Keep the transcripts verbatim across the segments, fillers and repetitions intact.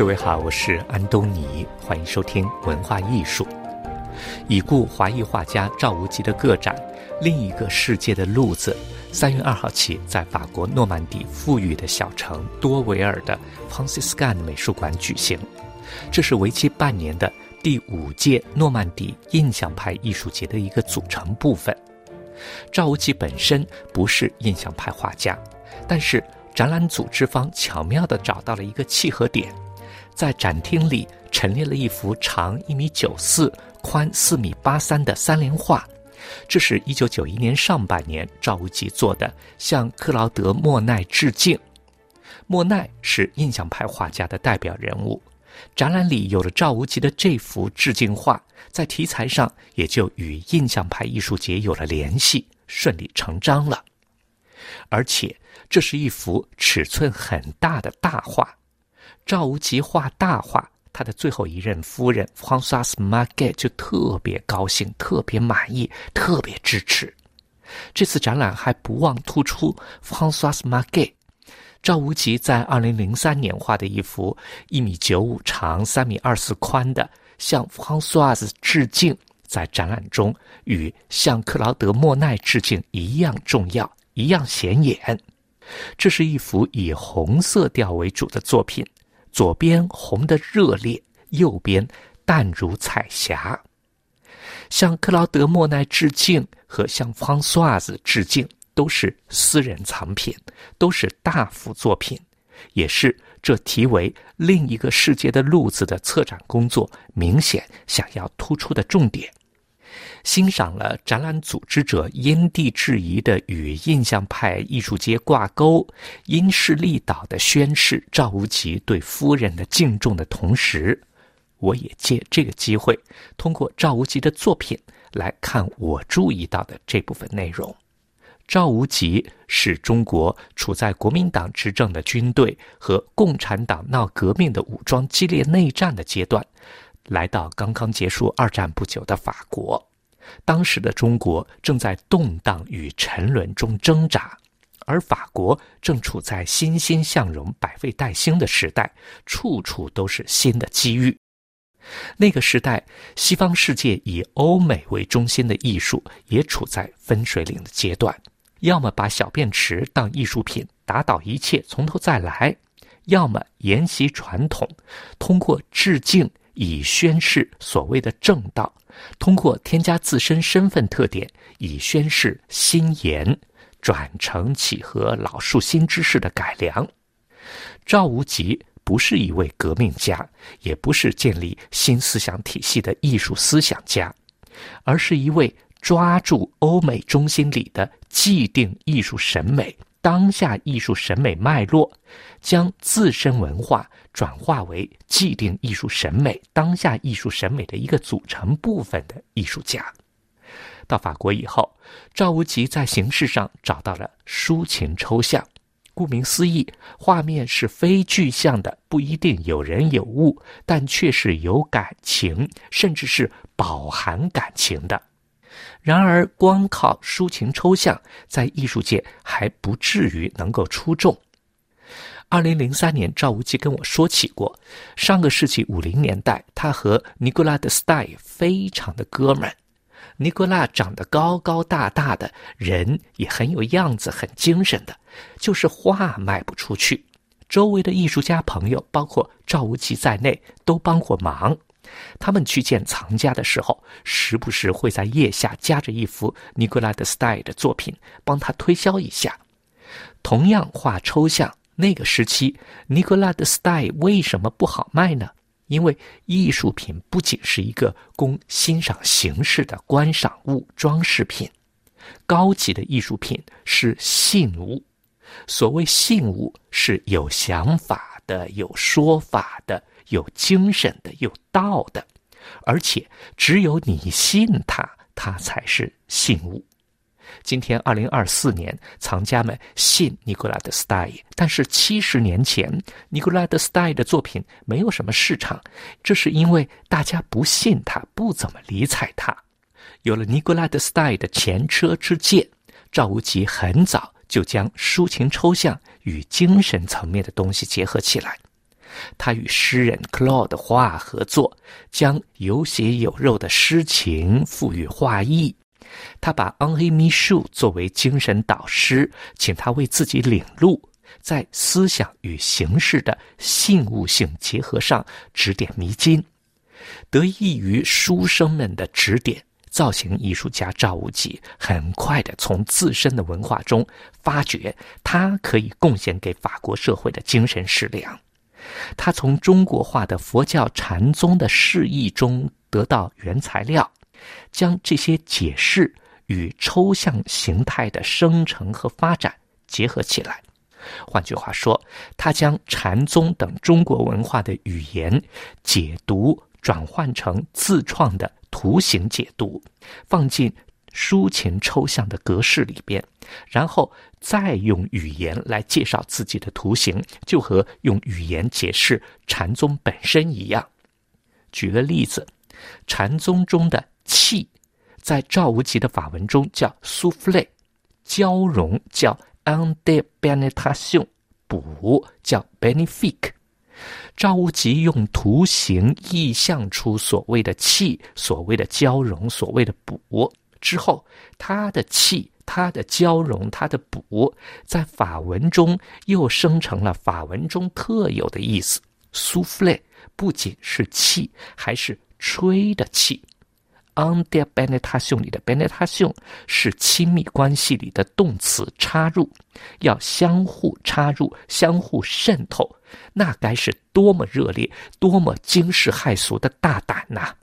各位好，我是安东尼，欢迎收听文化艺术。已故华裔画家赵无极的个展《另一个世界的路子》三月二号起在法国诺曼底富裕的小城多维尔的 Franciscan 美术馆举行。这是为期半年的第五届诺曼底印象派艺术节的一个组成部分。赵无极本身不是印象派画家，但是展览组织方巧妙地找到了一个契合点，在展厅里陈列了一幅长一米九四、宽四米八三的三联画。这是一九九一年上半年赵无极做的，向克劳德·莫奈致敬。莫奈是印象派画家的代表人物，展览里有了赵无极的这幅致敬画，在题材上也就与印象派艺术节有了联系，顺理成章了。而且这是一幅尺寸很大的大画，赵无极画大画，他的最后一任夫人 Françoise Marquet 就特别高兴，特别满意，特别支持。这次展览还不忘突出 Françoise Marquet。赵无极在二零零三年画的一幅一米九五长、三米二四宽的向 Françoise 致敬，在展览中与向克劳德·莫奈致敬一样重要，一样显眼。这是一幅以红色调为主的作品，左边红得热烈，右边淡如彩霞。向克劳德·莫奈致敬和向方索瓦兹致敬都是私人藏品，都是大幅作品，也是这题为另一个世界的路子的策展工作明显想要突出的重点。欣赏了展览组织者因地制宜的与印象派艺术节挂钩，因势利导的宣示赵无极对夫人的敬重的同时，我也借这个机会，通过赵无极的作品来看我注意到的这部分内容。赵无极是中国处在国民党执政的军队和共产党闹革命的武装激烈内战的阶段，来到刚刚结束二战不久的法国。当时的中国正在动荡与沉沦中挣扎，而法国正处在欣欣向荣、百废待兴的时代，处处都是新的机遇。那个时代，西方世界以欧美为中心的艺术也处在分水岭的阶段，要么把小便池当艺术品，打倒一切从头再来，要么沿袭传统，通过致敬以宣示所谓的正道，通过添加自身身份特点以宣示新言，转成契合老树新知识的改良。赵无极不是一位革命家，也不是建立新思想体系的艺术思想家，而是一位抓住欧美中心里的既定艺术审美、当下艺术审美脉络，将自身文化转化为既定艺术审美、当下艺术审美的一个组成部分的艺术家。到法国以后，赵无极在形式上找到了抒情抽象。顾名思义，画面是非具象的，不一定有人有物，但却是有感情，甚至是饱含感情的。然而光靠抒情抽象在艺术界还不至于能够出众。二零零三年赵无极跟我说起过，上个世纪五零年代他和尼古拉·德斯泰非常的哥们。尼古拉长得高高大大的，人也很有样子，很精神的，就是画卖不出去。周围的艺术家朋友包括赵无极在内都帮过忙，他们去见藏家的时候，时不时会在腋下夹着一幅尼古拉·德斯泰的作品帮他推销一下。同样画抽象，那个时期尼古拉·德斯泰为什么不好卖呢？因为艺术品不仅是一个供欣赏形式的观赏物、装饰品，高级的艺术品是信物。所谓信物，是有想法的、有说法的、有精神的、有道的，而且只有你信它，它才是信物。今天二零二四年，藏家们信尼古拉·德斯泰，但是七十年前尼古拉·德斯泰的作品没有什么市场，这是因为大家不信他，不怎么理睬他。有了尼古拉·德斯泰的前车之鉴，赵无极很早就将抒情抽象与精神层面的东西结合起来。 他与诗人 Claude 华合作，将有血有肉的诗情赋予画意。他把 Henri Michaud 作为精神导师，请他为自己领路，在思想与形式的信物性结合上指点迷津。得益于书生们的指点，造型艺术家赵无极很快地从自身的文化中发掘他可以贡献给法国社会的精神食粮。他从中国化的佛教禅宗的释义中得到原材料，将这些解释与抽象形态的生成和发展结合起来。换句话说，他将禅宗等中国文化的语言解读转换成自创的图形解读，放进抒情抽象的格式里边，然后再用语言来介绍自己的图形，就和用语言解释禅宗本身一样。举个例子，禅宗中的气，在赵无极的法文中叫 souffle， 交融叫 indépenetration， 补叫 bénéfique。赵无极用图形意象出所谓的气，所谓的交融，所谓的补之后，他的气，他的交融，他的补，在法文中又生成了法文中特有的意思。souffle 不仅是气，还是吹的气。indépenetration 里的 pénétration 是亲密关系里的动词插入，要相互插入，相互渗透，那该是多么热烈，多么惊世骇俗的大胆呐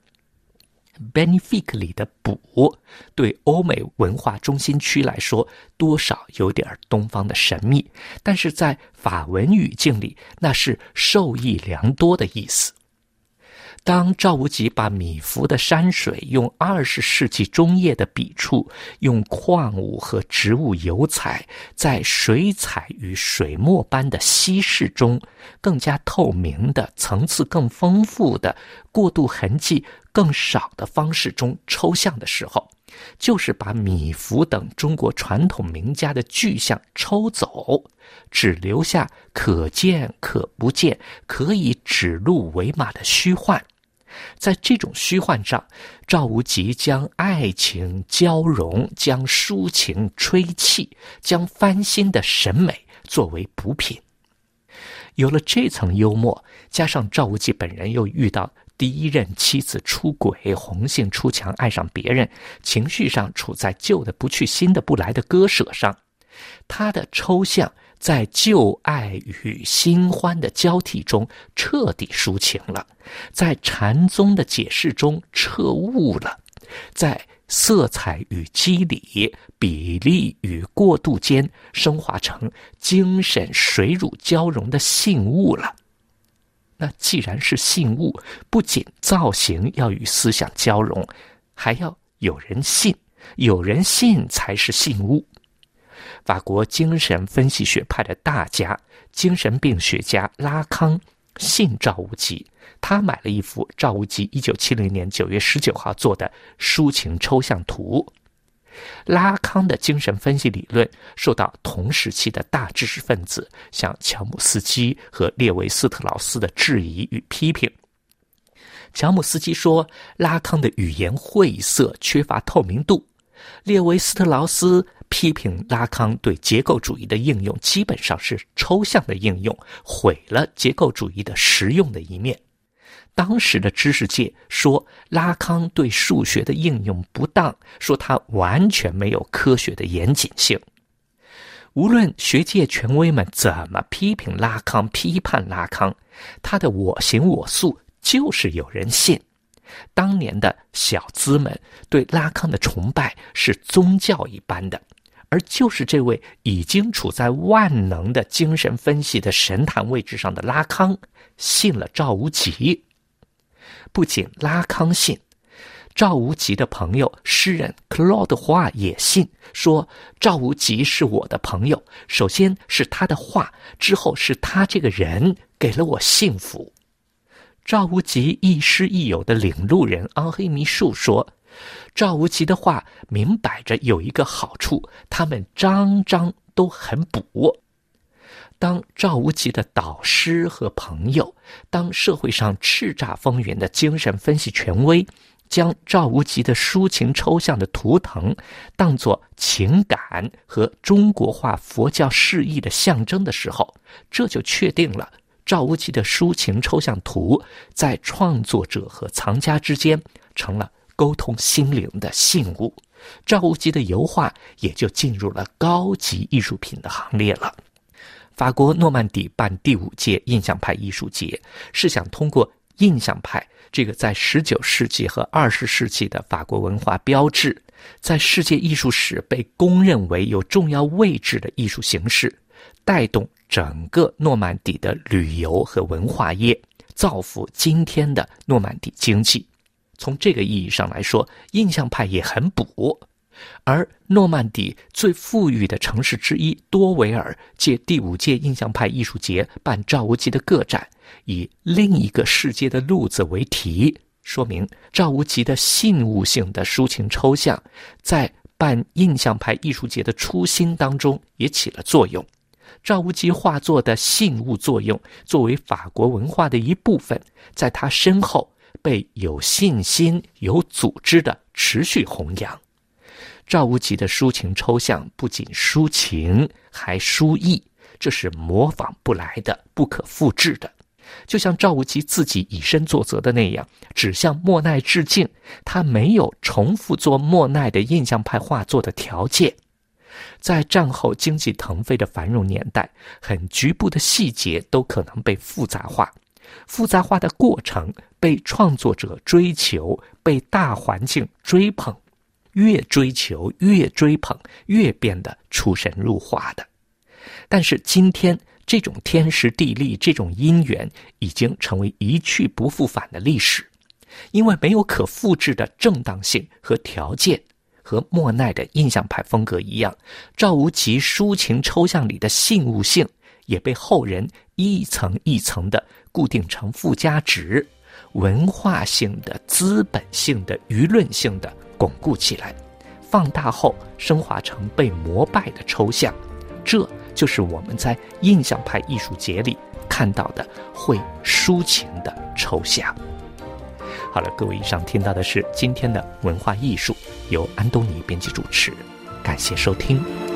！bénéfique 里的补，对欧美文化中心区来说，多少有点东方的神秘，但是在法文语境里，那是受益良多的意思。当赵无极把米芾的山水用二十世纪中叶的笔触，用矿物和植物油彩，在水彩与水墨般的稀释中，更加透明的、层次更丰富的、过渡痕迹更少的方式中抽象的时候，就是把米芾等中国传统名家的具象抽走，只留下可见可不见、可以指鹿为马的虚幻。在这种虚幻上，赵无极将爱情交融，将抒情吹气，将翻新的审美作为补品。有了这层幽默，加上赵无极本人又遇到第一任妻子出轨，红杏出墙爱上别人，情绪上处在旧的不去新的不来的割舍上，他的抽象在旧爱与新欢的交替中彻底抒情了，在禅宗的解释中彻悟了，在色彩与肌理、比例与过渡间升华成精神水乳交融的信物了。那既然是信物，不仅造型要与思想交融，还要有人信，有人信才是信物。法国精神分析学派的大家、精神病学家拉康信赵无极，他买了一幅赵无极一九七零年九月十九号做的抒情抽象图。拉康的精神分析理论受到同时期的大知识分子像乔姆斯基和列维斯特劳斯的质疑与批评。乔姆斯基说拉康的语言晦涩，缺乏透明度；列维斯特劳斯批评拉康对结构主义的应用基本上是抽象的应用，毁了结构主义的实用的一面。当时的知识界说拉康对数学的应用不当，说他完全没有科学的严谨性。无论学界权威们怎么批评拉康、批判拉康，他的我行我素就是有人信。当年的小资们对拉康的崇拜是宗教一般的，而就是这位已经处在万能的精神分析的神坛位置上的拉康信了赵无极。不仅拉康信，赵无极的朋友诗人 Claude 华也信，说赵无极是我的朋友，首先是他的话，之后是他这个人给了我幸福。赵无极亦师亦友的领路人安黑弥树说，赵无极的话明摆着有一个好处，他们张张都很补。 当赵无极的导师和朋友，当社会上叱咤风云的精神分析权威，将赵无极的抒情抽象的图腾当作情感和中国化佛教释义的象征的时候，这就确定了赵无极的抒情抽象图在创作者和藏家之间成了沟通心灵的信物，赵无极的油画也就进入了高级艺术品的行列了。法国诺曼底办第五届印象派艺术节，是想通过印象派这个在十九世纪和二十世纪的法国文化标志，在世界艺术史被公认为有重要位置的艺术形式，带动整个诺曼底的旅游和文化业，造福今天的诺曼底经济。从这个意义上来说，印象派也很补。而诺曼底最富裕的城市之一多维尔借第五届印象派艺术节办赵无极的个展，以另一个世界的路子为题，说明赵无极的信物性的抒情抽象在办印象派艺术节的初心当中也起了作用。赵无极画作的信物作用作为法国文化的一部分，在他身后被有信心有组织的持续弘扬。赵无极的抒情抽象不仅抒情还抒意，这是模仿不来的，不可复制的。就像赵无极自己以身作则的那样，只向莫奈致敬，他没有重复做莫奈的印象派画作的条件。在战后经济腾飞的繁荣年代，很局部的细节都可能被复杂化，复杂化的过程被创作者追求，被大环境追捧，越追求越追捧，越变得出神入化的。但是今天这种天时地利，这种因缘已经成为一去不复返的历史，因为没有可复制的正当性和条件。和莫奈的印象派风格一样，赵无极抒情抽象里的信物性也被后人一层一层的固定成附加值，文化性的、资本性的、舆论性的巩固起来，放大后升华成被膜拜的抽象。这就是我们在印象派艺术节里看到的会抒情的抽象。好了，各位，以上听到的是今天的文化艺术，由安东尼编辑主持，感谢收听。